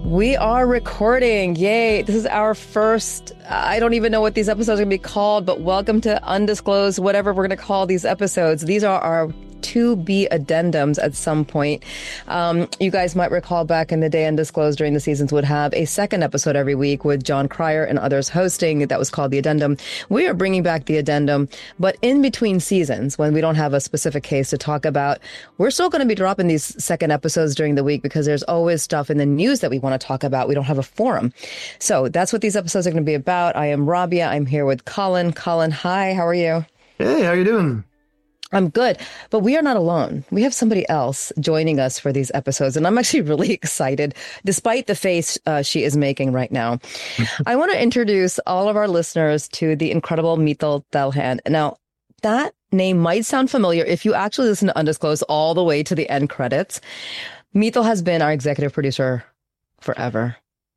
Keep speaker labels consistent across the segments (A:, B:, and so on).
A: We are recording. Yay. This is our first, I don't even know what these episodes are going to be called, but welcome to Undisclosed, whatever we're going to call these episodes. These are our to be addendums at some point. You guys might recall back in the day, Undisclosed during the seasons would have a second episode every week with John Cryer and others hosting. That was called the addendum. We are bringing back the addendum, but in between seasons, when we don't have a specific case to talk about, we're still going to be dropping these second episodes during the week because there's always stuff in the news that we want to talk about. We don't have a forum. So that's what these episodes are going to be about. I am Rabia. I'm here with Colin. Colin, hi. How are you?
B: Hey, how are you doing?
A: I'm good, but we are not alone. We have somebody else joining us for these episodes, and I'm actually really excited, despite the face she is making right now. I want to introduce all of our listeners to the incredible Mital Dalhan. Now, that name might sound familiar if you actually listen to Undisclosed all the way to the end credits. Mital has been our executive producer forever.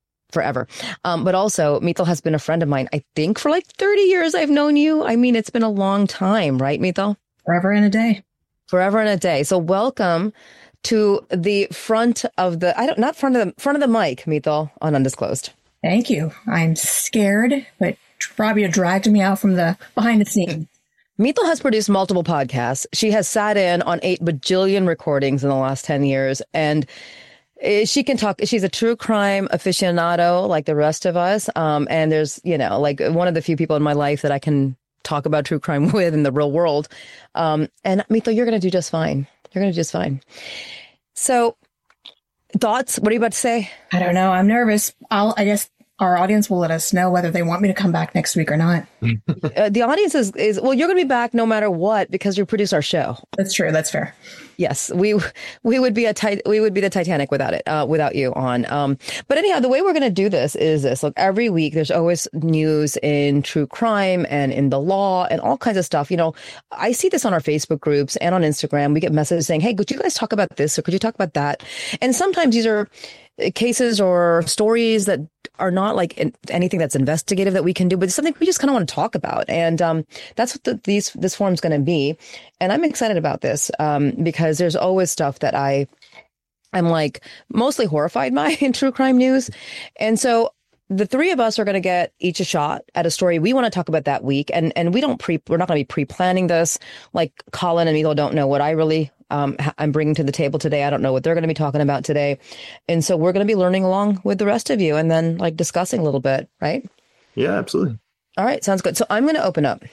A: But also, Mital has been a friend of mine, I think, for like 30 years I've known you. I mean, it's been a long time, right, Mital?
C: Forever and a day.
A: Forever and a day. So welcome to the front of the, front of the mic, Mital, on Undisclosed.
C: Thank you. I'm scared, but Rabia dragged me out from the behind the scenes.
A: Mital has produced multiple podcasts. She has sat in on 8 bajillion recordings in the last 10 years. And she can talk. She's a true crime aficionado like the rest of us. And there's, like one of the few people in my life that I can talk about true crime with in the real world. And Mital, you're going to do just fine. You're going to do just fine. So thoughts? What are you about to say?
C: I don't know. I'm nervous. I guess our audience will let us know whether they want me to come back next week or not.
A: The audience is, well, you're going to be back no matter what, because you produce our show.
C: That's true. That's fair.
A: Yes, we would be the Titanic without it, without you on. But anyhow, the way we're going to do this is this. Look, every week there's always news in true crime and in the law and all kinds of stuff. I see this on our Facebook groups and on Instagram. We get messages saying, "Hey, could you guys talk about this or could you talk about that?" And sometimes these are cases or stories that are not like anything that's investigative that we can do, but it's something we just kind of want to talk about. And that's what this forum's going to be. And I'm excited about this because there's always stuff that I'm like mostly horrified by in true crime news. And so the three of us are going to get each a shot at a story we want to talk about that week. And we're not going to be pre-planning this. Like Colin and Mital don't know what I really I'm bringing to the table today. I don't know what they're going to be talking about today. And so we're going to be learning along with the rest of you and then like discussing a little bit, right?
B: Yeah, absolutely.
A: All right. Sounds good. So I'm going to open up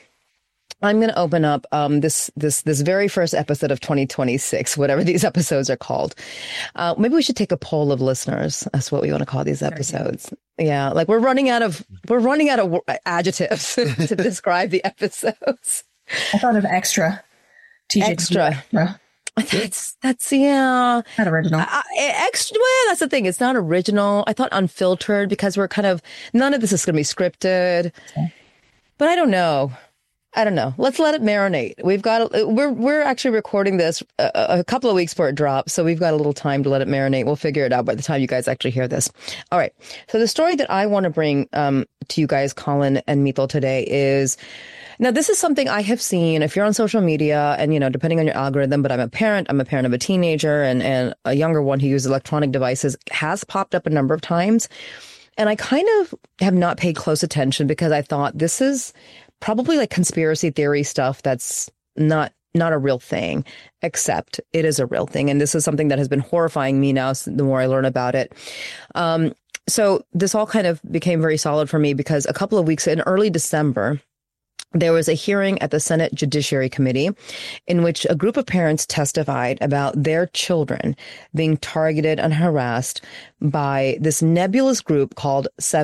A: this very first episode of 2026, whatever these episodes are called. Maybe we should take a poll of listeners. That's what we want to call these episodes. Yeah. Like we're running out of adjectives to describe the episodes.
C: I thought of extra.
A: Extra. That's yeah.
C: Not original.
A: Extra. Well, that's the thing. It's not original. I thought unfiltered because we're kind of, none of this is going to be scripted. Okay. But I don't know. Let's let it marinate. We're actually recording this a couple of weeks before it drops, so we've got a little time to let it marinate. We'll figure it out by the time you guys actually hear this. All right. So the story that I want to bring to you guys, Colin and Mital, today is, now this is something I have seen if you're on social media and, depending on your algorithm, but I'm a parent of a teenager and a younger one who uses electronic devices, has popped up a number of times. And I kind of have not paid close attention because I thought this is probably like conspiracy theory stuff that's not a real thing, except it is a real thing. And this is something that has been horrifying me now the more I learn about it. So this all kind of became very solid for me because a couple of weeks in early December, there was a hearing at the Senate Judiciary Committee in which a group of parents testified about their children being targeted and harassed by this nebulous group called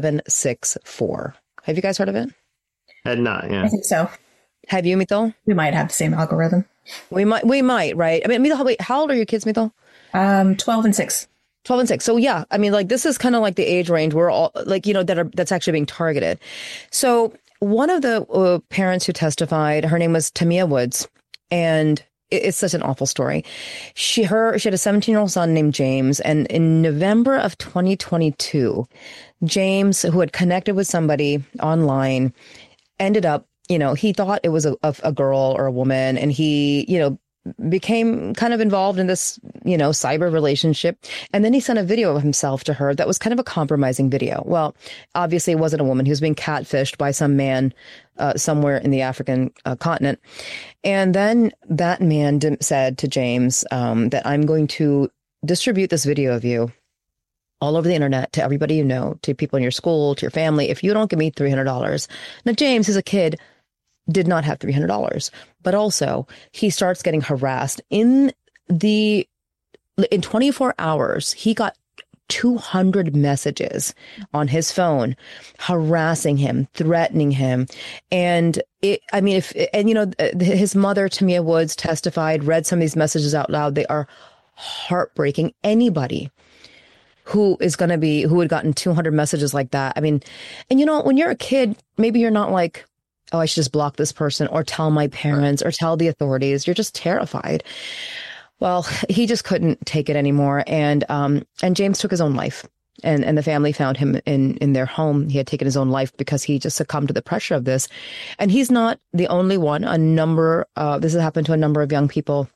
A: 764. Have you guys heard of it?
B: Had not, yeah.
C: I think so.
A: Have you, Mital?
C: We might have the same algorithm.
A: We might, right? I mean, Mital, wait, how old are your kids, Mital?
C: 12 and 6.
A: 12 and 6. So yeah, I mean, like this is kind of like the age range we're all like, that's actually being targeted. So one of the parents who testified, her name was Tamia Woods, and it's such an awful story. She had a 17-year-old son named James, and in November of 2022, James, who had connected with somebody online, ended up, he thought it was a girl or a woman, and he, became kind of involved in this cyber relationship. And then he sent a video of himself to her that was kind of a compromising video. Well, obviously it wasn't a woman. He was being catfished by some man somewhere in the African continent. And then that man said to James that I'm going to distribute this video of you all over the internet to everybody you know, to people in your school, to your family, if you don't give me $300. Now, James, as a kid, did not have $300, but also he starts getting harassed in 24 hours. He got 200 messages on his phone harassing him, threatening him. And his mother, Tamia Woods, testified, read some of these messages out loud. They are heartbreaking. Anybody who had gotten 200 messages like that. I mean, and when you're a kid, maybe you're not like, oh, I should just block this person or tell my parents or tell the authorities. You're just terrified. Well, he just couldn't take it anymore. And James took his own life, and the family found him in their home. He had taken his own life because he just succumbed to the pressure of this. And he's not the only one. This has happened to a number of young people.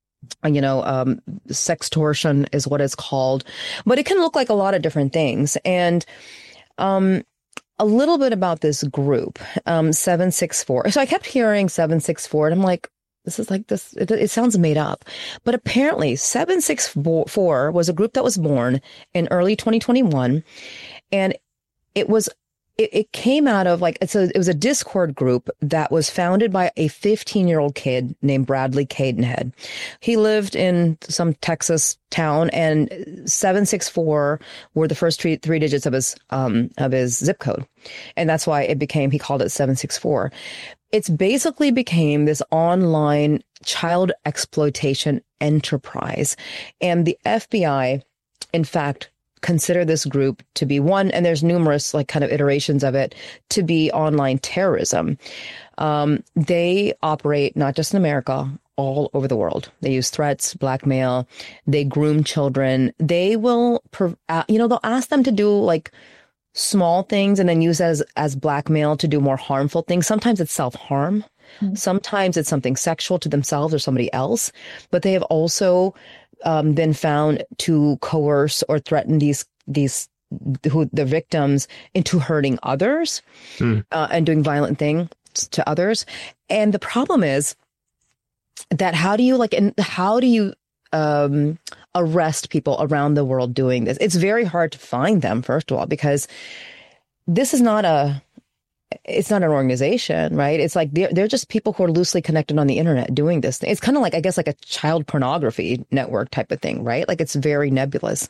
A: Sextortion is what it's called, but it can look like a lot of different things. And a little bit about this group, 764. So I kept hearing 764, and I'm like, this is like this. It sounds made up, but apparently 764 was a group that was born in early 2021, and it came out of it was a Discord group that was founded by a 15-year-old kid named Bradley Cadenhead. He lived in some Texas town, and 764 were the first three digits of his zip code. And that's why he called it 764. It's basically became this online child exploitation enterprise. And the FBI, in fact, consider this group to be one, and there's numerous kind of iterations of it, to be online terrorism. They operate not just in America, all over the world. They use threats, blackmail, they groom children. They will, they'll ask them to do small things and then use it as blackmail to do more harmful things. Sometimes it's self-harm. Mm-hmm. Sometimes it's something sexual to themselves or somebody else. But they have also been found to coerce or threaten the victims into hurting others and doing violent things to others. And the problem is that how do you arrest people around the world doing this? It's very hard to find them, first of all, because this is not it's not an organization, right? It's like they're just people who are loosely connected on the internet doing this thing. It's kind of like a child pornography network type of thing, right? It's very nebulous.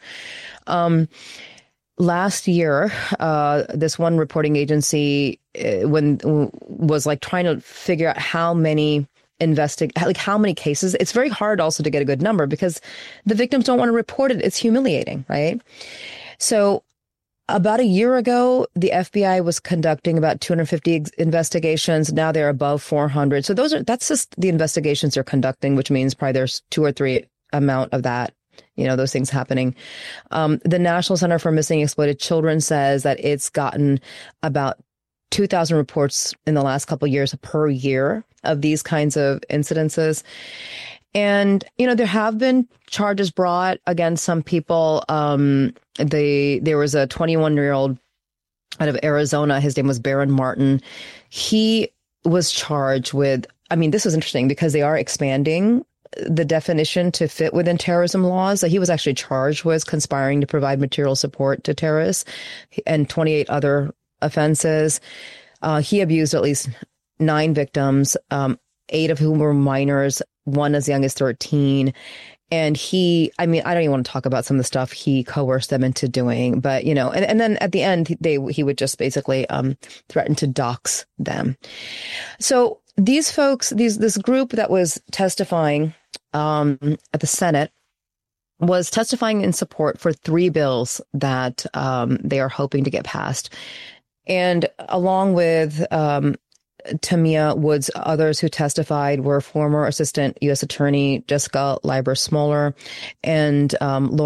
A: Last year, this one reporting agency was trying to figure out how many cases. It's very hard also to get a good number because the victims don't want to report it. It's humiliating, right? So about a year ago, the FBI was conducting about 250 investigations. Now they're above 400. So that's just the investigations they're conducting, which means probably there's 2 or 3 amount of that, those things happening. The National Center for Missing and Exploited Children says that it's gotten about 2,000 reports in the last couple of years per year of these kinds of incidences. And, there have been charges brought against some people. There was a 21-year-old out of Arizona. His name was Baron Martin. He was charged with, this was interesting because they are expanding the definition to fit within terrorism laws. So he was actually charged with conspiring to provide material support to terrorists and 28 other offenses. He abused at least 9 victims, 8 of whom were minors, 1 as young as 13. And I don't even want to talk about some of the stuff he coerced them into doing, but, and then at the end, he would just basically threaten to dox them. So these folks, this group that was testifying at the Senate was testifying in support for 3 bills that they are hoping to get passed. And along with Tamia Woods, others who testified were former Assistant U.S. Attorney Jessica Leiber Smoller and Lauren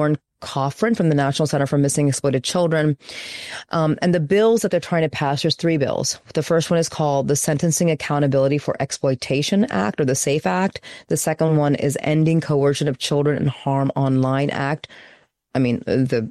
A: Coffrin from the National Center for Missing Exploited Children. And the bills that they're trying to pass, there's 3 bills. The first one is called the Sentencing Accountability for Exploitation Act, or the SAFE Act. The second one is Ending Coercion of Children and Harm Online Act. I mean, the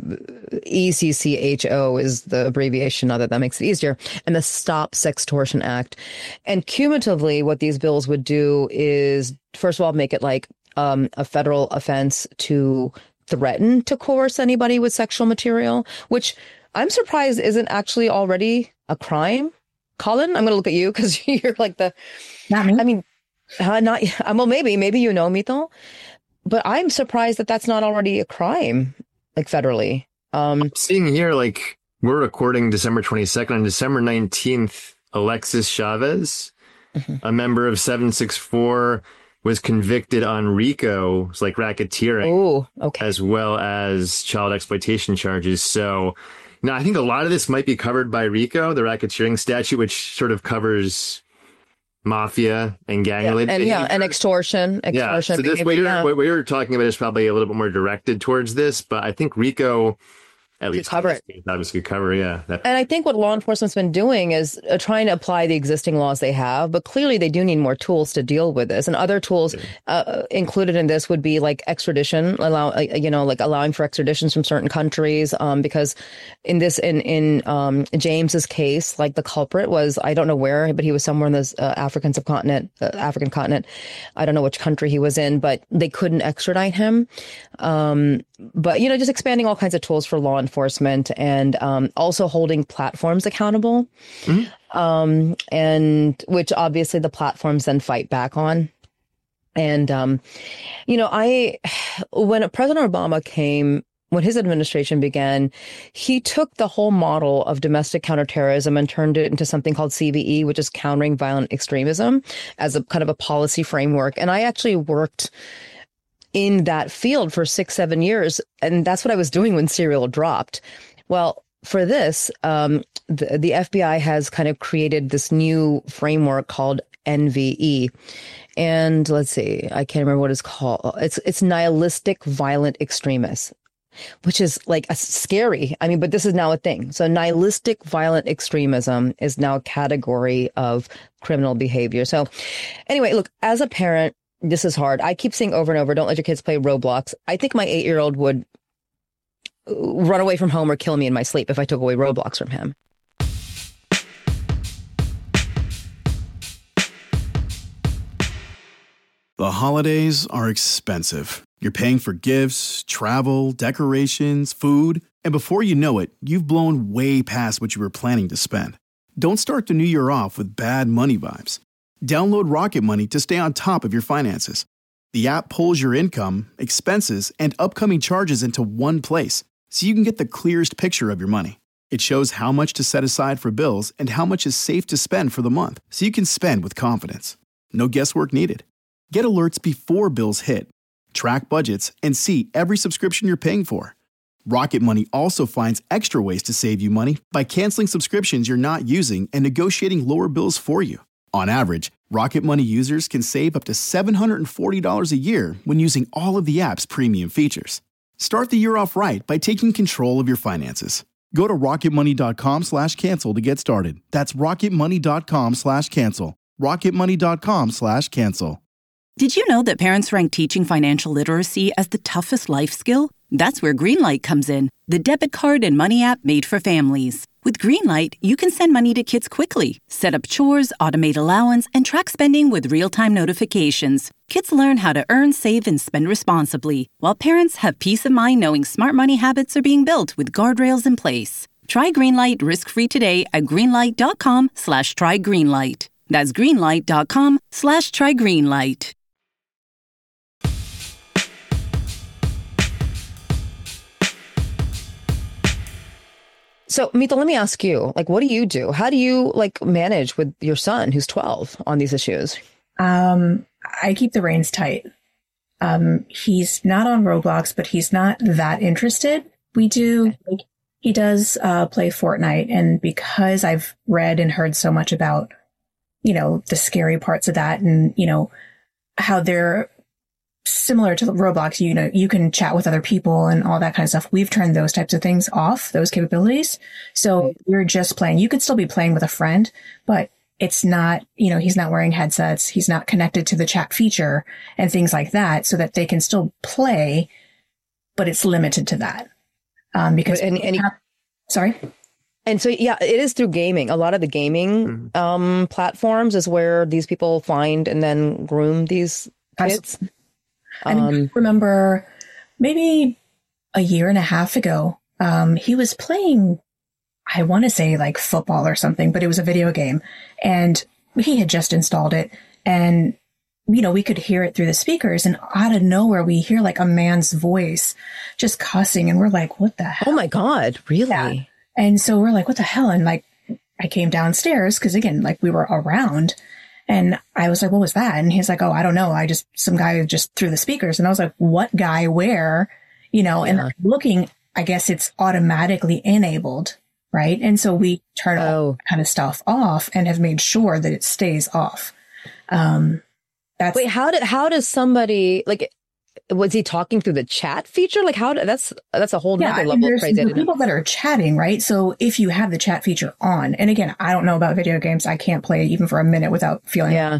A: ECCHO is the abbreviation of it. That makes it easier. And the Stop Sextortion Act. And cumulatively, what these bills would do is, first of all, make it like a federal offense to threaten to coerce anybody with sexual material, which I'm surprised isn't actually already a crime. Colin, I'm going to look at you because you're like the...
C: Not me.
A: I mean, not... Well, maybe you know, Mito. But I'm surprised that that's not already a crime, like federally.
B: I'm seeing here, like, we're recording December 22nd. On December 19th, Alexis Chavez, a member of 764, was convicted on RICO, it's like racketeering, as well as child exploitation charges. So, I think a lot of this might be covered by RICO, the racketeering statute, which sort of covers mafia and gang-related behavior. And extortion.
A: Yeah,
B: so this, what you're talking about is probably a little bit more directed towards this, but I think RICO, at least
A: cover it.
B: Obviously cover, yeah.
A: And I think what law enforcement's been doing is trying to apply the existing laws they have, but clearly they do need more tools to deal with this. And other tools included in this would be like extradition, allowing for extraditions from certain countries. Because in James's case, like the culprit was, I don't know where, but he was somewhere in this African continent. I don't know which country he was in, but they couldn't extradite him. But, just expanding all kinds of tools for law enforcement and also holding platforms accountable, and which obviously the platforms then fight back on. And, when President Obama when his administration began, he took the whole model of domestic counterterrorism and turned it into something called CVE, which is countering violent extremism, as a kind of a policy framework. And I actually worked in that field for 6-7 years. And that's what I was doing when Serial dropped. Well, for this, the FBI has kind of created this new framework called NVE. And let's see, I can't remember what it's called. It's nihilistic violent extremists, which is like scary. I mean, but this is now a thing. So nihilistic violent extremism is now a category of criminal behavior. So anyway, look, as a parent, this is hard. I keep saying over and over, don't let your kids play Roblox. I think my 8-year-old would run away from home or kill me in my sleep if I took away Roblox from him.
D: The holidays are expensive. You're paying for gifts, travel, decorations, food, and before you know it, you've blown way past what you were planning to spend. Don't start the new year off with bad money vibes. Download Rocket Money to stay on top of your finances. The app pulls your income, expenses, and upcoming charges into one place, so you can get the clearest picture of your money. It shows how much to set aside for bills and how much is safe to spend for the month, so you can spend with confidence. No guesswork needed. Get alerts before bills hit. Track budgets and see every subscription you're paying for. Rocket Money also finds extra ways to save you money by canceling subscriptions you're not using and negotiating lower bills for you. On average, Rocket Money users can save up to $740 a year when using all of the app's premium features. Start the year off right by taking control of your finances. Go to rocketmoney.com/cancel to get started. That's rocketmoney.com/cancel. rocketmoney.com/cancel.
E: Did you know that parents rank teaching financial literacy as the toughest life skill? That's where Greenlight comes in, the debit card and money app made for families. With Greenlight, you can send money to kids quickly, set up chores, automate allowance, and track spending with real-time notifications. Kids learn how to earn, save, and spend responsibly, while parents have peace of mind knowing smart money habits are being built with guardrails in place. Try Greenlight risk-free today at greenlight.com/trygreenlight. That's greenlight.com/trygreenlight.
A: So, Mita, let me ask you, what do you do? How do you, manage with your son who's 12 on these issues?
C: I keep the reins tight. He's not on Roblox, but he's not that interested. He does play Fortnite. And because I've read and heard so much about, the scary parts of that and, how they're similar to Roblox, you can chat with other people and all that kind of stuff. We've turned those types of things off, those capabilities. So you're just playing. You could still be playing with a friend, but it's not, he's not wearing headsets. He's not connected to the chat feature and things like that, so that they can still play, but it's limited to that. Because sorry.
A: And so, yeah, it is through gaming. A lot of the gaming platforms is where these people find and then groom these kids.
C: I remember maybe a year and a half ago, he was playing, I want to say like football or something, but it was a video game, and he had just installed it, and we could hear it through the speakers, and out of nowhere we hear like a man's voice just cussing, and we're like, what the hell?
A: Oh my God, really?
C: Yeah. And so we're like, what the hell? And like, I came downstairs because again, like we were around, and I was like, what was that? And he's like, oh, I don't know. Some guy just threw the speakers. And I was like, what guy, where, and looking, I guess it's automatically enabled. Right. And so we turn all that kind of stuff off and have made sure that it stays off.
A: Wait, how does somebody, like, was he talking through the chat feature? Like that's a whole nother level of crazy.
C: There's people that are chatting, right? So if you have the chat feature on, and again, I don't know about video games. I can't play even for a minute without feeling.
A: Yeah.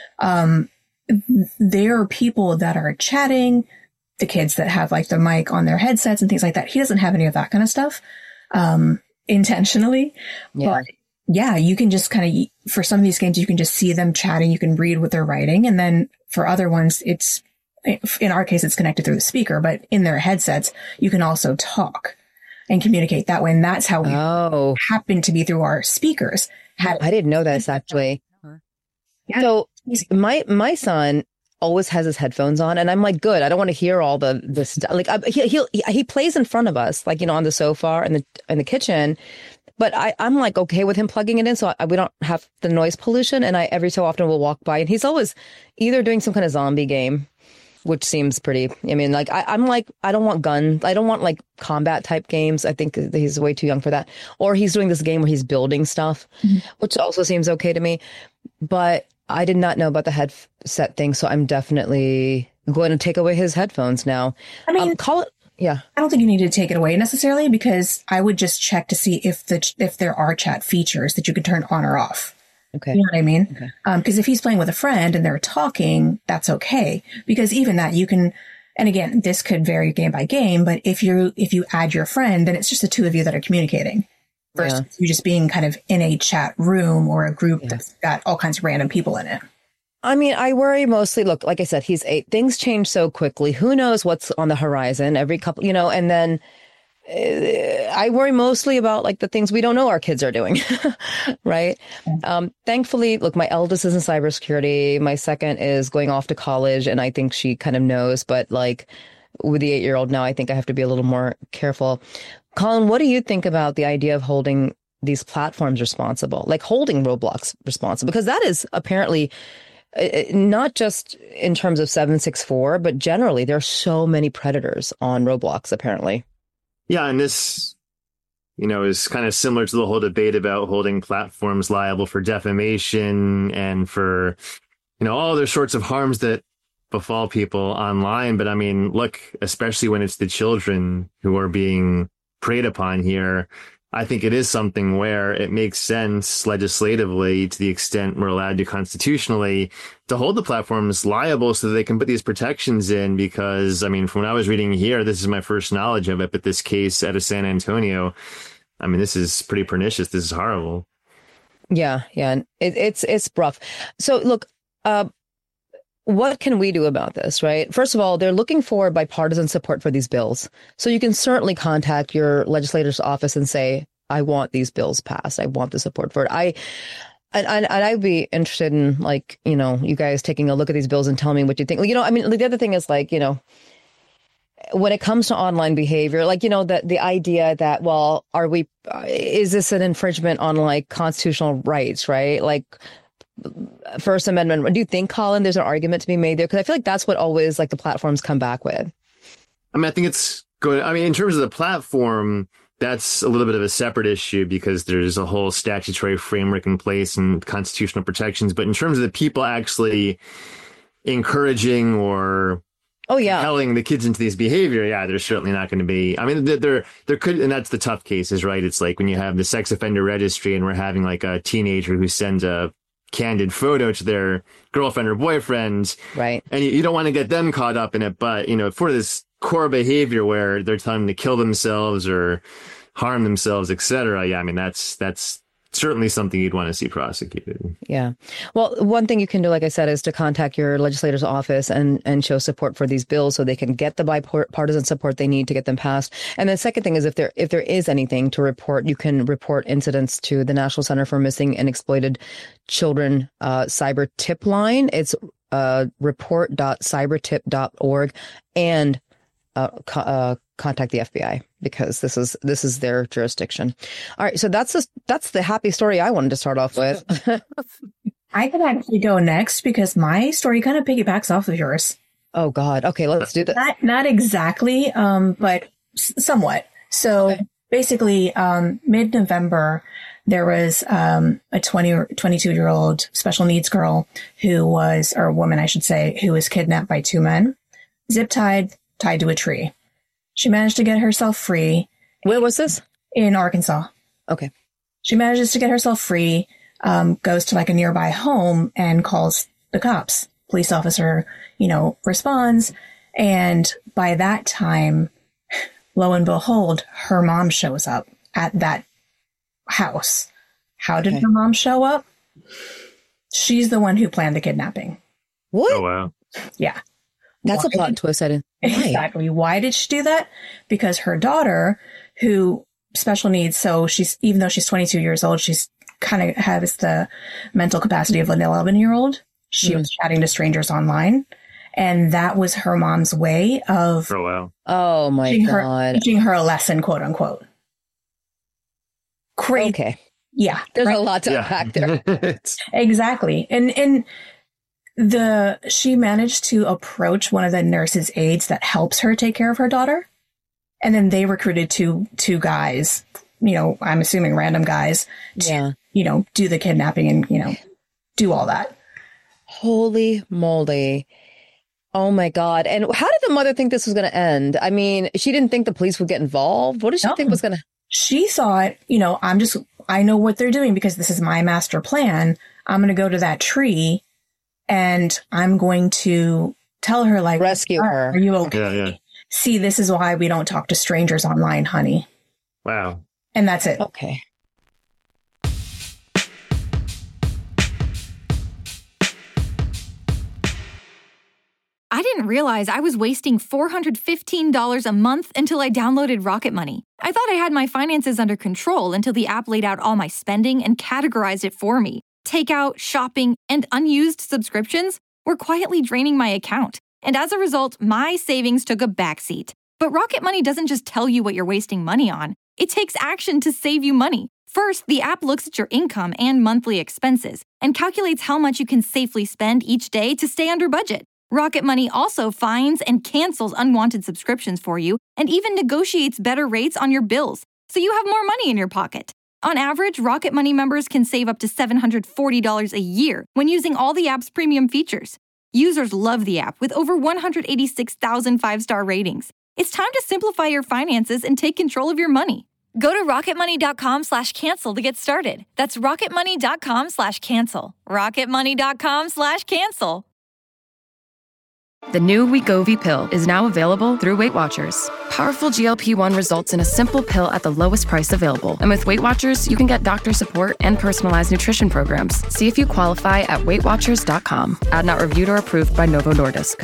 C: There are people that are chatting, the kids that have like the mic on their headsets and things like that. He doesn't have any of that kind of stuff, intentionally.
A: Yeah.
C: But yeah, you can just kind of, for some of these games, you can just see them chatting. You can read what they're writing. And then for other ones, in our case, it's connected through the speaker, but in their headsets, you can also talk and communicate that way. And that's how we happen to be through our speakers.
A: I didn't know this actually. Yeah. So my son always has his headphones on, and I'm like, good. I don't want to hear all this stuff. Like he plays in front of us, like, on the sofa in the kitchen. But I'm like, okay with him plugging it in, so we don't have the noise pollution. And I every so often will walk by, and he's always either doing some kind of zombie game, which seems pretty, like, I'm like, I don't want guns. I don't want like combat type games. I think he's way too young for that. Or he's doing this game where he's building stuff, which also seems okay to me. But I did not know about the headset thing. So I'm definitely going to take away his headphones now.
C: I mean,
A: yeah.
C: I don't think you need to take it away necessarily, because I would just check to see if there are chat features that you can turn on or off.
A: Okay.
C: You know what I mean?
A: Okay.
C: Because if he's playing with a friend and they're talking, that's okay. Because even that you can, and again, this could vary game by game, but if you add your friend, then it's just the two of you that are communicating versus you just being kind of in a chat room or a group that's got all kinds of random people in it.
A: I mean, I worry mostly, look, like I said, he's 8. Things change so quickly. Who knows what's on the horizon every couple, and then I worry mostly about like the things we don't know our kids are doing. Right. Thankfully, look, my eldest is in cybersecurity. My second is going off to college, and I think she kind of knows, but like with the 8-year-old now, I think I have to be a little more careful. Colin, what do you think about the idea of holding these platforms responsible, like holding Roblox responsible? Because that is apparently not just in terms of 764, but generally there are so many predators on Roblox, apparently.
B: Yeah, and this, is kind of similar to the whole debate about holding platforms liable for defamation and for, all other sorts of harms that befall people online. But I mean, look, especially when it's the children who are being preyed upon here, I think it is something where it makes sense legislatively, to the extent we're allowed to constitutionally, to hold the platforms liable so that they can put these protections in. Because, I mean, from what I was reading here, this is my first knowledge of it, but this case out of San Antonio, I mean, this is pretty pernicious. This is horrible.
A: Yeah. It's rough. So look, what can we do about this, right? First of all, they're looking for bipartisan support for these bills. So you can certainly contact your legislator's office and say, I want these bills passed. I want the support for it. I'd be interested in, like, you guys taking a look at these bills and telling me what you think. I mean, the other thing is, like, when it comes to online behavior, like, the idea that, well, is this an infringement on like constitutional rights, right? Like, First Amendment. Do you think, Colin, there's an argument to be made there? Because I feel like that's what always like the platforms come back with.
B: I mean, I think it's good. I mean, in terms of the platform, that's a little bit of a separate issue because there's a whole statutory framework in place and constitutional protections. But in terms of the people actually encouraging or compelling the kids into these behavior, there's certainly not going to be. I mean, there could, and that's the tough cases, right? It's like when you have the sex offender registry and we're having like a teenager who sends a candid photo to their girlfriend or boyfriend,
A: right?
B: And you don't want to get them caught up in it, but for this core behavior where they're telling them to kill themselves or harm themselves, etc. I mean, that's certainly something you'd want to see prosecuted.
A: Yeah. Well, one thing you can do, like I said, is to contact your legislator's office and show support for these bills so they can get the bipartisan support they need to get them passed. And the second thing is if there is anything to report, you can report incidents to the National Center for Missing and Exploited Children cyber tip line. It's report.cybertip.org, and contact the FBI because this is their jurisdiction. All right, so that's the happy story I wanted to start off with.
C: I could actually go next because my story kind of piggybacks off of yours.
A: Oh God. Okay, let's do that.
C: Not exactly, but somewhat. So basically, mid-November, there was a 20 or 22-year-old special needs girl or woman, I should say, who was kidnapped by two men, tied to a tree. She managed to get herself free.
A: Where was this?
C: In Arkansas.
A: Okay.
C: She manages to get herself free, goes to like a nearby home and calls the cops. Police officer, responds. And by that time, lo and behold, her mom shows up at that house. How did her mom show up? She's the one who planned the kidnapping.
A: What?
B: Oh, wow.
C: Yeah.
A: That's a plot twist. I didn't.
C: Exactly. Why did she do that? Because her daughter, who special needs, so even though she's 22 years old, she's kind of has the mental capacity of an 11-year-old. She was chatting to strangers online, and that was her mom's way of
A: oh my God,
C: teaching her a lesson, quote unquote. Crazy.
A: Okay.
C: Yeah.
A: There's a lot to unpack there.
C: Exactly. And she managed to approach one of the nurse's aides that helps her take care of her daughter. And then they recruited two guys, I'm assuming random guys to, do the kidnapping and, do all that.
A: Holy moly. Oh my God. And how did the mother think this was going to end? I mean, she didn't think the police would get involved. What did she think was going to?
C: She thought, I know what they're doing because this is my master plan. I'm going to go to that tree and I'm going to tell her, like,
A: rescue her.
C: Are you okay?
B: Yeah.
C: See, this is why we don't talk to strangers online, honey.
B: Wow.
C: And that's it.
A: Okay.
F: I didn't realize I was wasting $415 a month until I downloaded Rocket Money. I thought I had my finances under control until the app laid out all my spending and categorized it for me. Takeout, shopping, and unused subscriptions were quietly draining my account. And as a result, my savings took a backseat. But Rocket Money doesn't just tell you what you're wasting money on. It takes action to save you money. First, the app looks at your income and monthly expenses and calculates how much you can safely spend each day to stay under budget. Rocket Money also finds and cancels unwanted subscriptions for you and even negotiates better rates on your bills, so you have more money in your pocket. On average, Rocket Money members can save up to $740 a year when using all the app's premium features. Users love the app with over 186,000 five-star ratings. It's time to simplify your finances and take control of your money. Go to rocketmoney.com/cancel to get started. That's rocketmoney.com/cancel. rocketmoney.com/cancel.
G: The new Wegovy pill is now available through Weight Watchers. Powerful GLP-1 results in a simple pill at the lowest price available. And with Weight Watchers, you can get doctor support and personalized nutrition programs. See if you qualify at WeightWatchers.com. Ad not reviewed or approved by Novo Nordisk.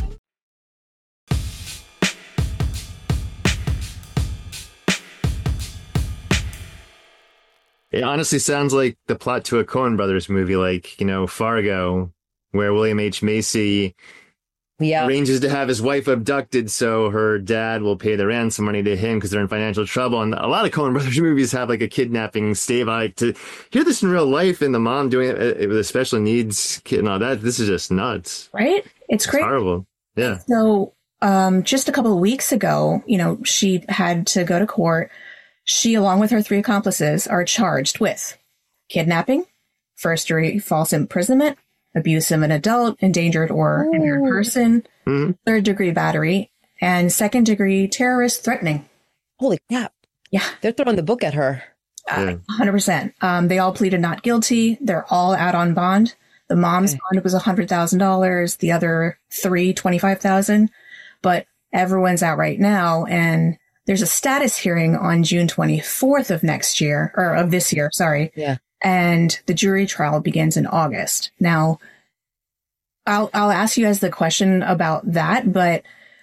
B: It honestly sounds like the plot to a Coen Brothers movie, like, Fargo, where William H. Macy arranges to have his wife abducted so her dad will pay the ransom money to him because they're in financial trouble. And a lot of Coen Brothers movies have like a kidnapping stave. To hear this in real life and the mom doing it with a special needs kid and all that, this is just nuts.
C: Right? It's crazy.
B: Horrible. Yeah.
C: So just a couple of weeks ago, she had to go to court. She, along with her 3 accomplices, are charged with kidnapping, first-degree false imprisonment, abuse of an adult, endangered or impaired person, third-degree battery, and second-degree terrorist threatening.
A: Holy crap.
C: Yeah.
A: They're throwing the book at her.
C: 100%. They all pleaded not guilty. They're all out on bond. The mom's bond was $100,000. The other three, $25,000. But everyone's out right now. And there's a status hearing on June 24th of next year, or of this year, sorry.
A: Yeah.
C: And the jury trial begins in August. Now, I'll ask you guys the question about that, but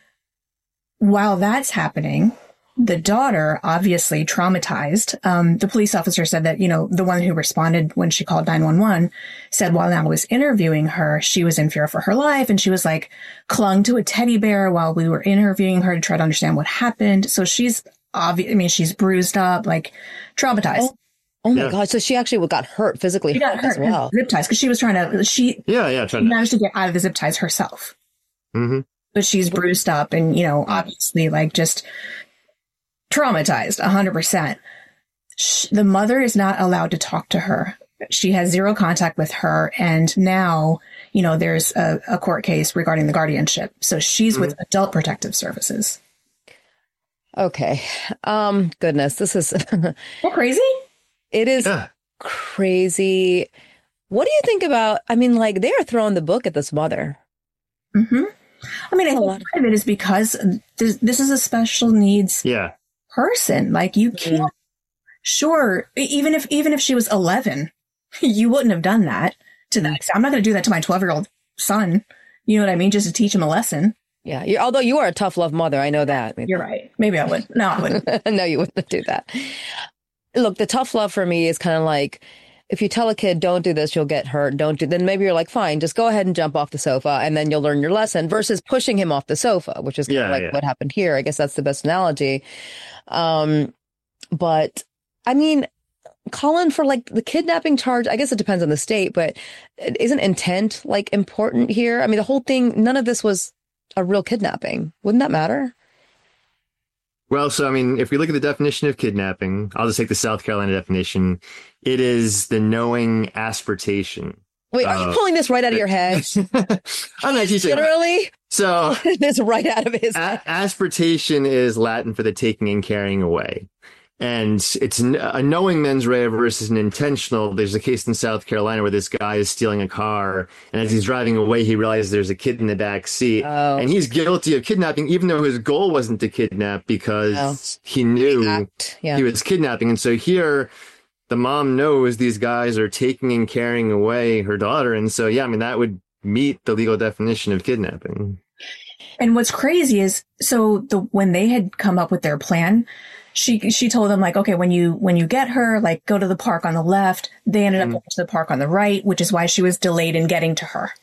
C: while that's happening, the daughter, obviously traumatized. The police officer said that, the one who responded when she called 911 said while I was interviewing her, she was in fear for her life. And she was like clung to a teddy bear while we were interviewing her to try to understand what happened. So she's she's bruised up, like traumatized.
A: Oh my God. So she actually got hurt physically.
C: She got hurt
A: as well.
C: zip ties because she was trying to, managed to get out of the zip ties herself.
B: Mm-hmm.
C: But she's bruised up and, obviously like just traumatized 100%. The mother is not allowed to talk to her. She has zero contact with her. And now, there's a court case regarding the guardianship. So she's with Adult Protective Services.
A: Okay. Goodness, this is
C: crazy.
A: It is crazy. What do you think about, they are throwing the book at this mother.
C: Mm-hmm. I think part of it is because this is a special needs person. Like you can't, sure, even if she was 11, you wouldn't have done that to that. I'm not going to do that to my 12-year-old son. You know what I mean? Just to teach him a lesson.
A: Yeah. Although you are a tough love mother. I know that.
C: You're right. Maybe I would. No, I wouldn't.
A: No, you wouldn't do that. Look, the tough love for me is kind of like, if you tell a kid, don't do this, you'll get hurt. Then maybe you're like, fine, just go ahead and jump off the sofa and then you'll learn your lesson versus pushing him off the sofa, which is kind of like what happened here. I guess that's the best analogy. But Colin, for like the kidnapping charge, I guess it depends on the state, but isn't intent like important here? The whole thing, none of this was a real kidnapping. Wouldn't that matter?
B: Well, so, if we look at the definition of kidnapping, I'll just take the South Carolina definition. It is the knowing asportation.
A: Wait, are you pulling this right out of your head?
B: I'm not teaching.
A: Literally?
B: So
A: this right out of his head.
B: Asportation is Latin for the taking and carrying away. And it's a knowing mens rea versus an intentional. There's a case in South Carolina where this guy is stealing a car, and as he's driving away, he realizes there's a kid in the back seat, and he's guilty of kidnapping, even though his goal wasn't to kidnap because he knew he was kidnapping. And so here, the mom knows these guys are taking and carrying away her daughter, and so that would meet the legal definition of kidnapping.
C: And what's crazy is, when they had come up with their plan, she told them like, okay, when you get her, like go to the park on the left. They ended up going to the park on the right, which is why she was delayed in getting to her.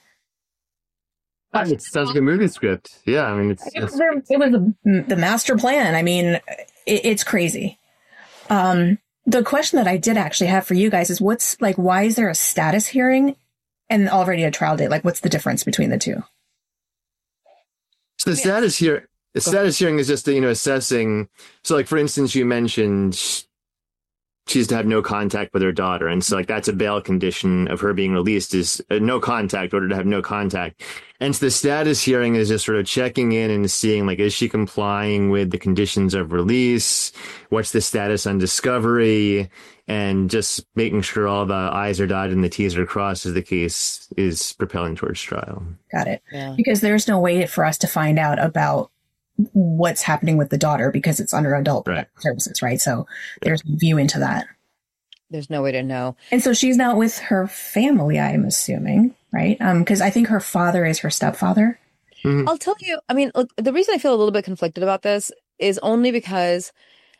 B: It sounds like a movie script. Yeah.
C: It was the master plan. It's crazy. The question that I did actually have for you guys is why is there a status hearing and already a trial date? Like what's the difference between the two?
B: So the status hearing is just, assessing. So like, for instance, you mentioned she's to have no contact with her daughter. And so like, that's a bail condition of her being released is no contact, order to have no contact. And so the status hearing is just sort of checking in and seeing like, is she complying with the conditions of release? What's the status on discovery? And just making sure all the I's are dotted and the T's are crossed as the case is propelling towards trial.
C: Got it. Yeah. Because there's no way for us to find out about what's happening with the daughter because it's under adult services, right? So there's a view into that.
A: There's no way to know.
C: And so she's not with her family, I'm assuming, right? Because I think her father is her stepfather.
A: Mm-hmm. I'll tell you, look, the reason I feel a little bit conflicted about this is only because,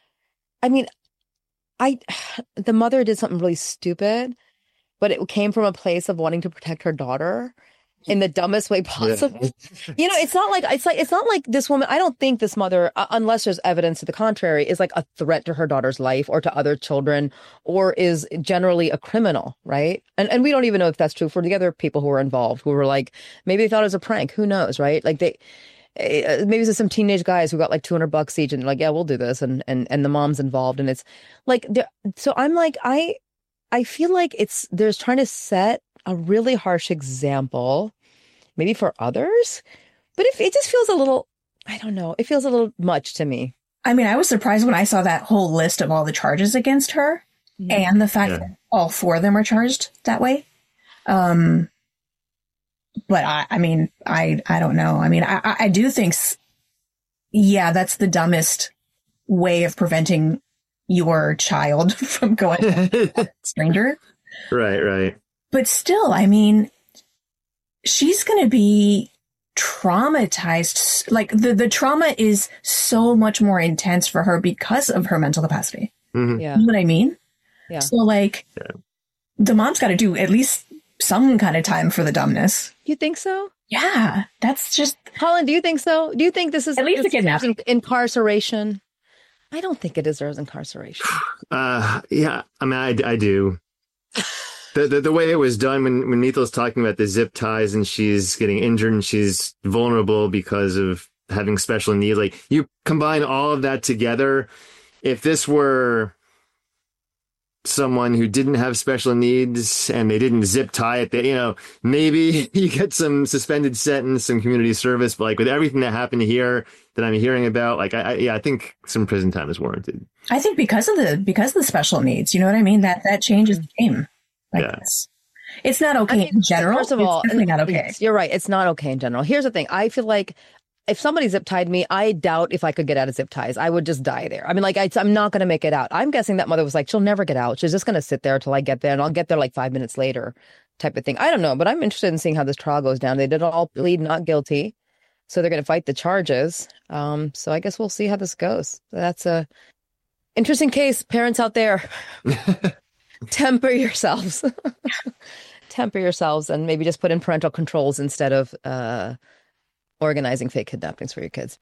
A: the mother did something really stupid, but it came from a place of wanting to protect her daughter in the dumbest way possible. Yeah. It's not like this woman, I don't think this mother, unless there's evidence to the contrary, is like a threat to her daughter's life or to other children or is generally a criminal, right? And we don't even know if that's true for the other people who were involved, who were like, maybe they thought it was a prank. Who knows, right? Like maybe there's some teenage guys who got like $200 each and like, yeah, we'll do this. And the mom's involved. And it's like, so I'm like, I feel like they're trying to set a really harsh example, maybe for others, but if it just feels a little, I don't know, it feels a little much to me.
C: I mean, I was surprised when I saw that whole list of all the charges against her and the fact that all 4 of them are charged that way. But I mean, I don't know. I mean, I do think, that's the dumbest way of preventing your child from going to a stranger.
B: Right.
C: But still, I mean, she's going to be traumatized. Like the trauma is so much more intense for her because of her mental capacity.
B: Mm-hmm.
A: Yeah.
C: You know what I mean?
A: Yeah.
C: So like the mom's got to do at least some kind of time for the dumbness.
A: You think so?
C: Yeah. That's just.
A: Colin, do you think so? Do you think this is
C: At least a kidnapping.
A: Incarceration? I don't think it deserves incarceration.
B: Yeah. I mean, I do. The way it was done when Mithel's talking about the zip ties and she's getting injured and she's vulnerable because of having special needs, like you combine all of that together. If this were someone who didn't have special needs and they didn't zip tie it, maybe you get some suspended sentence, some community service. But like with everything that happened here that I'm hearing about, like I think some prison time is warranted.
C: I think because of the special needs, you know what I mean? That changes the game. This. It's not okay in general.
A: First of all,
C: it's definitely not okay.
A: You're right. It's not okay in general. Here's the thing. I feel like if somebody zip tied me, I doubt if I could get out of zip ties. I would just die there. I mean, like, I'm not going to make it out. I'm guessing that mother was like, she'll never get out. She's just going to sit there till I get there, and I'll get there like 5 minutes later type of thing. I don't know, but I'm interested in seeing how this trial goes down. They did all plead not guilty, so they're going to fight the charges. So I guess we'll see how this goes. That's a interesting case. Parents out there. Temper yourselves. Temper yourselves and maybe just put in parental controls instead of organizing fake kidnappings for your kids.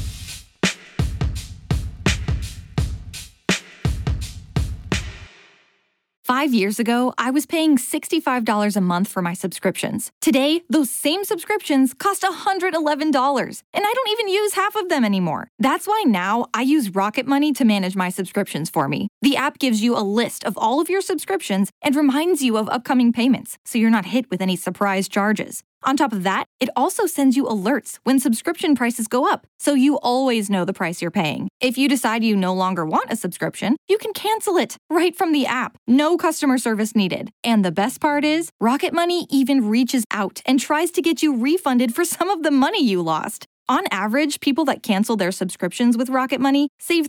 F: Five years ago, I was paying $65 a month for my subscriptions. Today, those same subscriptions cost $111, and I don't even use half of them anymore. That's why now I use Rocket Money to manage my subscriptions for me. The app gives you a list of all of your subscriptions and reminds you of upcoming payments, so you're not hit with any surprise charges. On top of that, it also sends you alerts when subscription prices go up, so you always know the price you're paying. If you decide you no longer want a subscription, you can cancel it right from the app. No customer service needed. And the best part is, Rocket Money even reaches out and tries to get you refunded for some of the money you lost. On average, people that cancel their subscriptions with Rocket Money save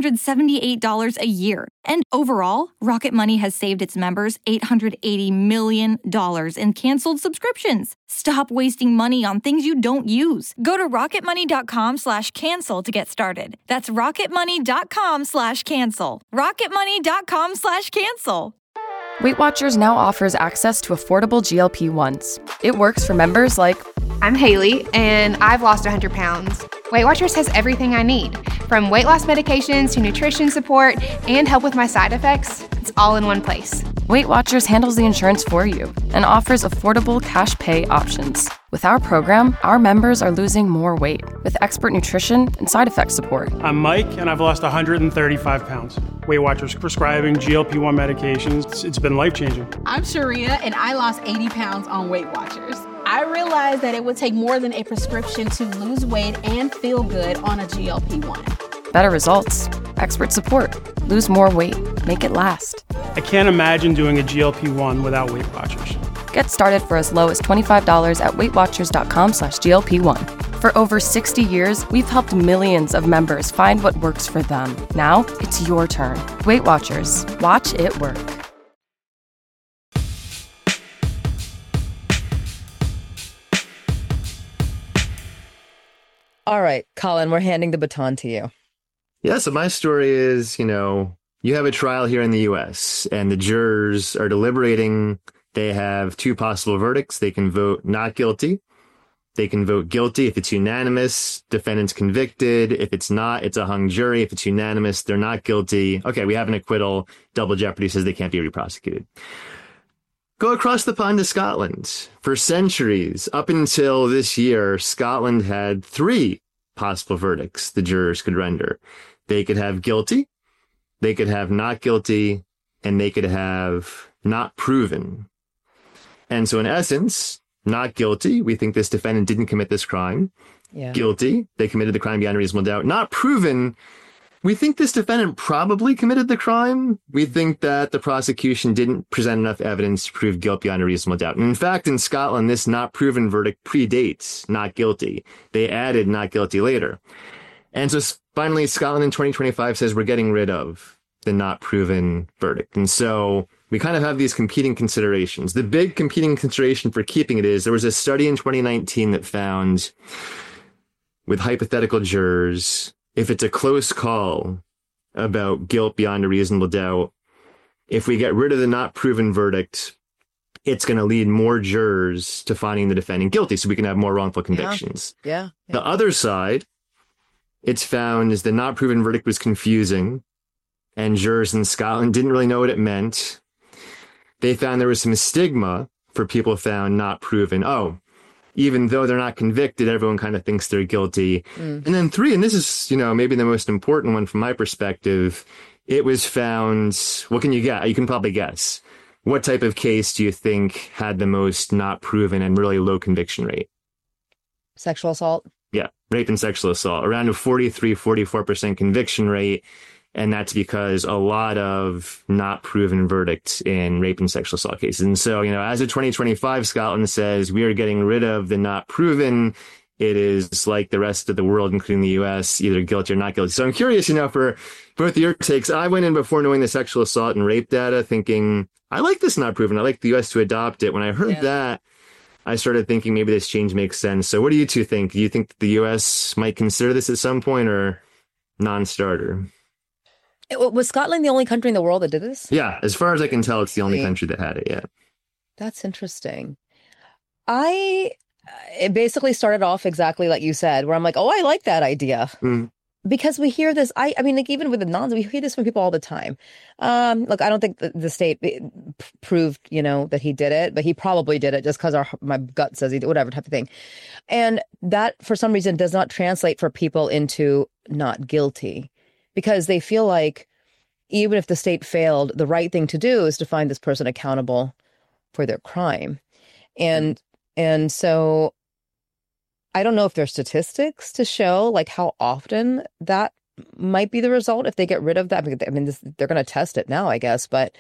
F: $378 a year. And overall, Rocket Money has saved its members $880 million in canceled subscriptions. Stop wasting money on things you don't use. Go to rocketmoney.com/cancel to get started. That's rocketmoney.com/cancel. rocketmoney.com/cancel.
G: Weight Watchers now offers access to affordable GLP-1s. It works for members like,
H: I'm Haley, and I've lost 100 pounds. Weight Watchers has everything I need, from weight loss medications to nutrition support and help with my side effects. It's all in one place.
G: Weight Watchers handles the insurance for you and offers affordable cash pay options. With our program, our members are losing more weight with expert nutrition and side effect support.
I: I'm Mike, and I've lost 135 pounds. Weight Watchers prescribing GLP-1 medications. It's been life-changing.
J: I'm Sharia, and I lost 80 pounds on Weight Watchers. I realized that it would take more than a prescription to lose weight and feel good on a GLP-1.
G: Better results, expert support, lose more weight, make it last.
I: I can't imagine doing a GLP-1 without Weight Watchers.
G: Get started for as low as $25 at weightwatchers.com/GLP-1. For over 60 years, we've helped millions of members find what works for them. Now, it's your turn. Weight Watchers. Watch it work.
A: All right, Colin, we're handing the baton to you.
B: Yeah, so my story is, you have a trial here in the U.S. and the jurors are deliberating. They have two possible verdicts. They can vote not guilty. They can vote guilty. If it's unanimous, defendant's convicted. If it's not, it's a hung jury. If it's unanimous, they're not guilty. Okay, we have an acquittal. Double jeopardy says they can't be re-prosecuted. Go across the pond to Scotland. For centuries, up until this year, Scotland had three possible verdicts the jurors could render. They could have guilty, they could have not guilty, and they could have not proven. And so in essence, not guilty. We think this defendant didn't commit this crime.
A: Yeah.
B: Guilty. They committed the crime beyond a reasonable doubt. Not proven. We think this defendant probably committed the crime. We think that the prosecution didn't present enough evidence to prove guilt beyond a reasonable doubt. And in fact, in Scotland, this not proven verdict predates not guilty. They added not guilty later. And so finally, Scotland in 2025 says we're getting rid of the not proven verdict. And so we kind of have these competing considerations. The big competing consideration for keeping it is there was a study in 2019 that found with hypothetical jurors, if it's a close call about guilt beyond a reasonable doubt, if we get rid of the not proven verdict, it's going to lead more jurors to finding the defendant guilty so we can have more wrongful convictions.
A: Yeah.
B: The other side, it's found is the not proven verdict was confusing and jurors in Scotland didn't really know what it meant. They found there was some stigma for people found not proven. Oh, even though they're not convicted, everyone kind of thinks they're guilty. And then 3, and this is, maybe the most important one from my perspective, it was found, what can you get? You can probably guess. What type of case do you think had the most not proven and really low conviction rate?
A: Sexual assault?
B: Yeah, rape and sexual assault. Around a 44% conviction rate. And that's because a lot of not proven verdicts in rape and sexual assault cases. And so, as of 2025, Scotland says we are getting rid of the not proven. It is like the rest of the world, including the US, either guilty or not guilty. So I'm curious, for both of your takes. I went in before knowing the sexual assault and rape data thinking, I like this not proven. I like the US to adopt it. When I heard that, I started thinking maybe this change makes sense. So what do you two think? Do you think that the US might consider this at some point or non-starter?
A: Was Scotland the only country in the world that did this?
B: Yeah, as far as I can tell, it's the only country that had it, yeah.
A: That's interesting. It basically started off exactly like you said, where I'm like, oh, I like that idea. Because we hear this, I mean, like even with the nuns, we hear this from people all the time. Look, I don't think the state proved, that he did it, but he probably did it just because my gut says he did, whatever type of thing. And that, for some reason, does not translate for people into not guilty. Because they feel like even if the state failed, the right thing to do is to find this person accountable for their crime. And so I don't know if there's statistics to show like how often that might be the result if they get rid of that. I mean, they're going to test it now, I guess. But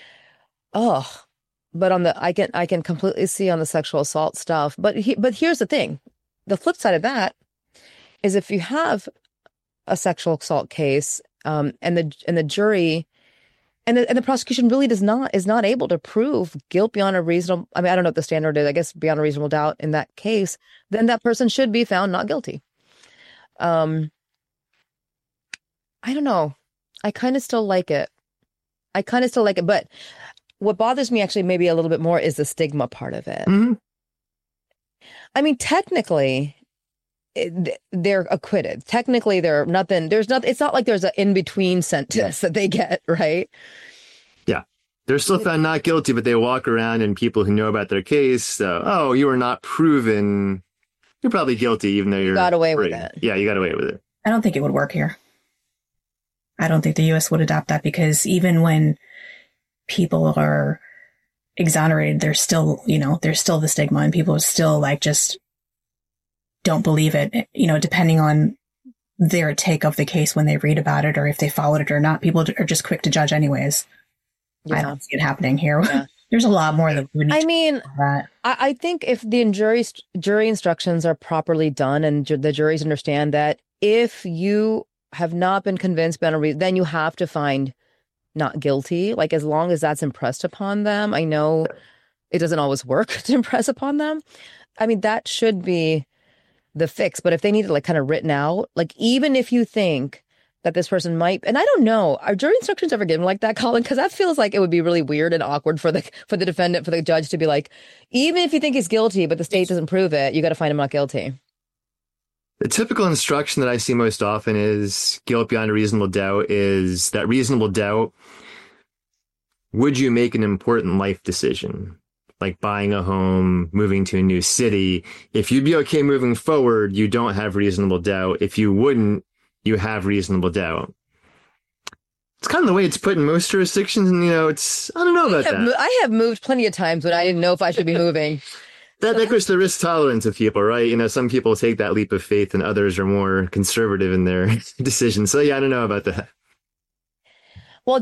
A: but on I can completely see on the sexual assault stuff. But here's the thing: the flip side of that is if you have a sexual assault case, and the jury and the prosecution really is not able to prove guilt beyond a reasonable. I mean, I don't know what the standard is. I guess beyond a reasonable doubt in that case, then that person should be found not guilty. I don't know. I kind of still like it. But what bothers me actually maybe a little bit more is the stigma part of it. I mean, technically, they're acquitted. Technically, there's nothing. It's not like there's an in-between sentence that they get, right?
B: Yeah. They're still found not guilty, but they walk around and people who know about their case, oh, you were not proven. You're probably guilty, even though you
A: got away with it.
B: Yeah, you got away with it.
C: I don't think it would work here. I don't think the U.S. would adopt that because even when people are exonerated, there's still the stigma and people still just don't believe it, depending on their take of the case when they read about it or if they followed it or not. People are just quick to judge anyways. Yeah. I don't see it happening here. Yeah. There's a lot more that we need that.
A: I think if the jury instructions are properly done and the juries understand that if you have not been convinced beyond a reason, then you have to find not guilty. Like as long as that's impressed upon them. I know it doesn't always work to impress upon them. I mean, that should be the fix. But if they need it kind of written out, even if you think that this person might, and I don't know, are jury instructions ever given like that, Colin? Because that feels like it would be really weird and awkward for the defendant, for the judge to be like, even if you think he's guilty, but the state doesn't prove it, you got to find him not guilty.
B: The typical instruction that I see most often is guilt beyond a reasonable doubt is that reasonable doubt. Would you make an important life decision? Like buying a home, moving to a new city. If you'd be okay moving forward, you don't have reasonable doubt. If you wouldn't, you have reasonable doubt. it's kind of the way it's put in most jurisdictions. And, it's, I don't know about that.
A: I have moved plenty of times when I didn't know if I should be moving.
B: That goes to the risk tolerance of people, right? Some people take that leap of faith and others are more conservative in their decisions. So, yeah, I don't know about that.
A: Well,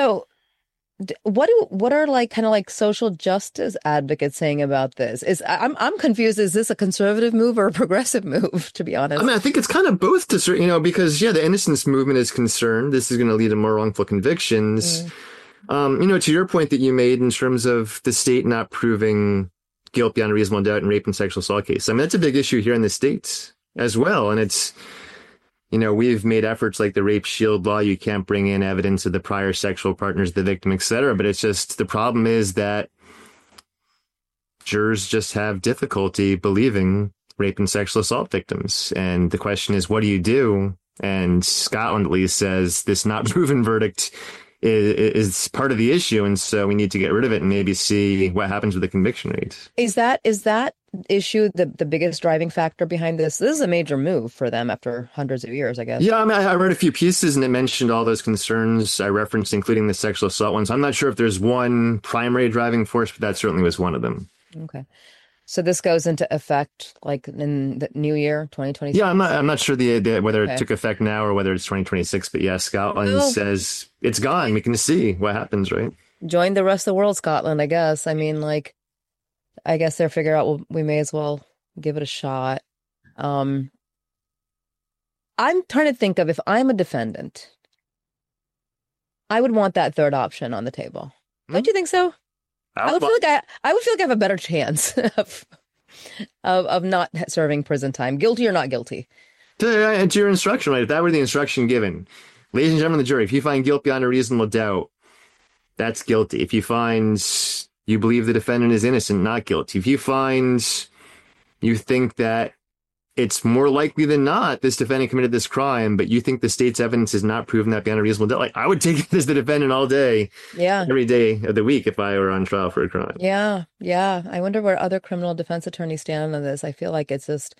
A: what are kind of social justice advocates saying about this? I'm confused. Is this a conservative move or a progressive move, to be honest?
B: I mean, I think it's kind of both because the innocence movement is concerned this is going to lead to more wrongful convictions. To your point that you made in terms of the state not proving guilt beyond a reasonable doubt in rape and sexual assault cases. I mean, that's a big issue here in the States as well. And it's, we've made efforts like the Rape Shield law. You can't bring in evidence of the prior sexual partners of the victim, et cetera. But it's just, the problem is that jurors just have difficulty believing rape and sexual assault victims. And the question is, what do you do? And Scotland at least says this not proven verdict is part of the issue. And so we need to get rid of it and maybe see what happens with the conviction rate.
A: Is that issue the biggest driving factor behind this? This is a major move for them after hundreds of years, I guess.
B: Yeah, I mean, I read a few pieces and it mentioned all those concerns I referenced, including the sexual assault ones. I'm not sure if there's one primary driving force, but that certainly was one of them.
A: Okay. So this goes into effect in the new year, 2026?
B: Yeah, I'm not sure whether it took effect now or whether it's 2026, but yeah, Scotland says it's gone. We can see what happens, right?
A: Join the rest of the world, Scotland, I guess. I mean, I guess they're figuring out, well, we may as well give it a shot. I'm trying to think of, if I'm a defendant, I would want that third option on the table. Don't you think so? I would feel like I have a better chance of not serving prison time, guilty or not guilty.
B: To your instruction, right? If that were the instruction given, ladies and gentlemen of the jury, if you find guilt beyond a reasonable doubt, that's guilty. If you find you believe the defendant is innocent, not guilty. If you think that it's more likely than not this defendant committed this crime, but you think the state's evidence is not proven that beyond a reasonable doubt, I would take it as the defendant all day, every day of the week if I were on trial for a crime.
A: Yeah. I wonder where other criminal defense attorneys stand on this. I feel like it's just,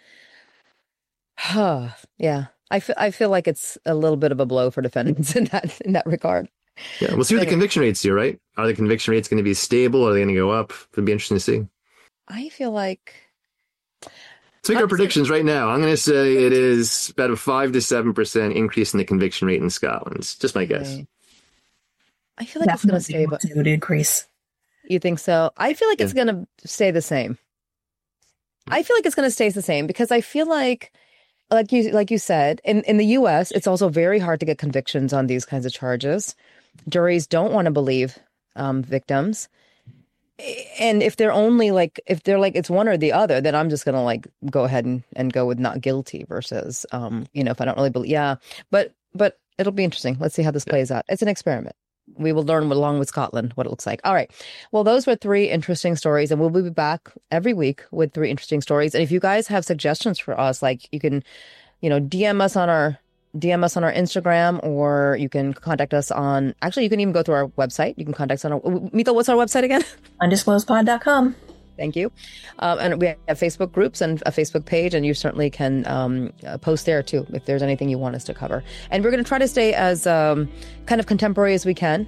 A: yeah. I feel like it's a little bit of a blow for defendants in that regard.
B: Yeah, we'll see what the conviction rates do, right? Are the conviction rates going to be stable? Are they going to go up? It'll be interesting to see.
A: I feel like...
B: Let's make our predictions right now. I'm going to say it is about a 5 to 7% increase in the conviction rate in Scotland. Just my guess.
A: I feel like it's going to stay, but
C: it would increase.
A: You think so? I feel like it's going to stay the same. I feel like it's going to stay the same because I feel like you said, in the U.S., it's also very hard to get convictions on these kinds of charges. Juries don't want to believe victims. And if they're only it's one or the other, then I'm just going to go ahead and go with not guilty versus, if I don't really believe. Yeah. But it'll be interesting. Let's see how this plays out. It's an experiment. We will learn along with Scotland what it looks like. All right. Well, those were 3 interesting stories, and we'll be back every week with 3 interesting stories. And if you guys have suggestions for us, you can, DM us on our Instagram, or you can contact us on, actually, you can even go through our website. You can contact us on Mito, what's our website again?
C: Undisclosedpod.com.
A: Thank you. And we have Facebook groups and a Facebook page, and you certainly can post there too if there's anything you want us to cover. And we're going to try to stay as kind of contemporary as we can,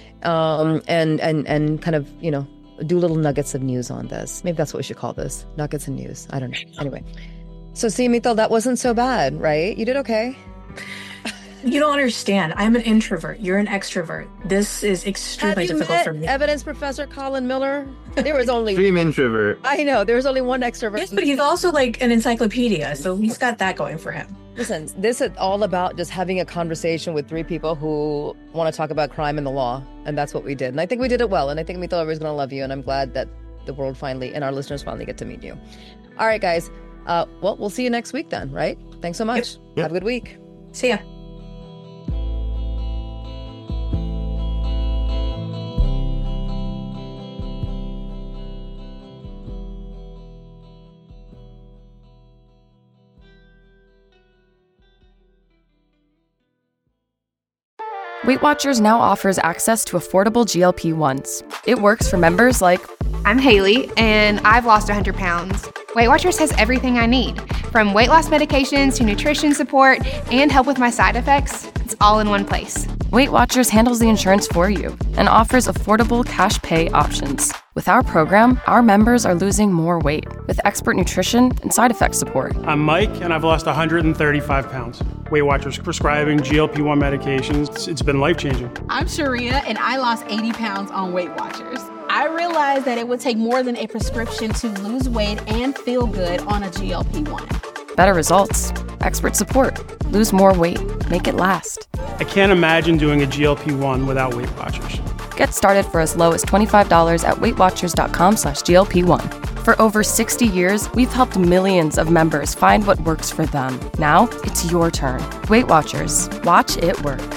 A: and kind of do little nuggets of news on this. Maybe that's what we should call this, nuggets of news. I don't know. Anyway, so see, Mito, that wasn't so bad, right? You did okay.
C: You don't understand. I'm an introvert. You're an extrovert. This is extremely difficult for me.
A: Evidence Professor Colin Miller? There was only
B: extreme introvert.
A: I know. There was only one extrovert.
C: Yes, but he's also an encyclopedia, so he's got that going for him.
A: Listen, this is all about just having a conversation with 3 people who want to talk about crime and the law, and that's what we did. And I think we did it well, and I think Mito everybody's going to love you, and I'm glad that the world finally and our listeners finally get to meet you. All right, guys. Well, we'll see you next week then, right? Thanks so much. Yep. Have a good week.
C: See ya.
G: Weight Watchers now offers access to affordable GLP-1s. It works for members like...
H: I'm Haley, and I've lost 100 pounds. Weight Watchers has everything I need, from weight loss medications to nutrition support and help with my side effects. It's all in one place.
G: Weight Watchers handles the insurance for you and offers affordable cash pay options. With our program, our members are losing more weight with expert nutrition and side effect support.
I: I'm Mike, and I've lost 135 pounds. Weight Watchers prescribing GLP-1 medications. It's been life-changing.
J: I'm Sharia, and I lost 80 pounds on Weight Watchers. I realized that it would take more than a prescription to lose weight and feel good on a GLP-1.
G: Better results, expert support, lose more weight, make it last.
I: I can't imagine doing a GLP-1 without Weight Watchers.
G: Get started for as low as $25 at WeightWatchers.com/GLP1. For over 60 years, we've helped millions of members find what works for them. Now, it's your turn. Weight Watchers. Watch it work.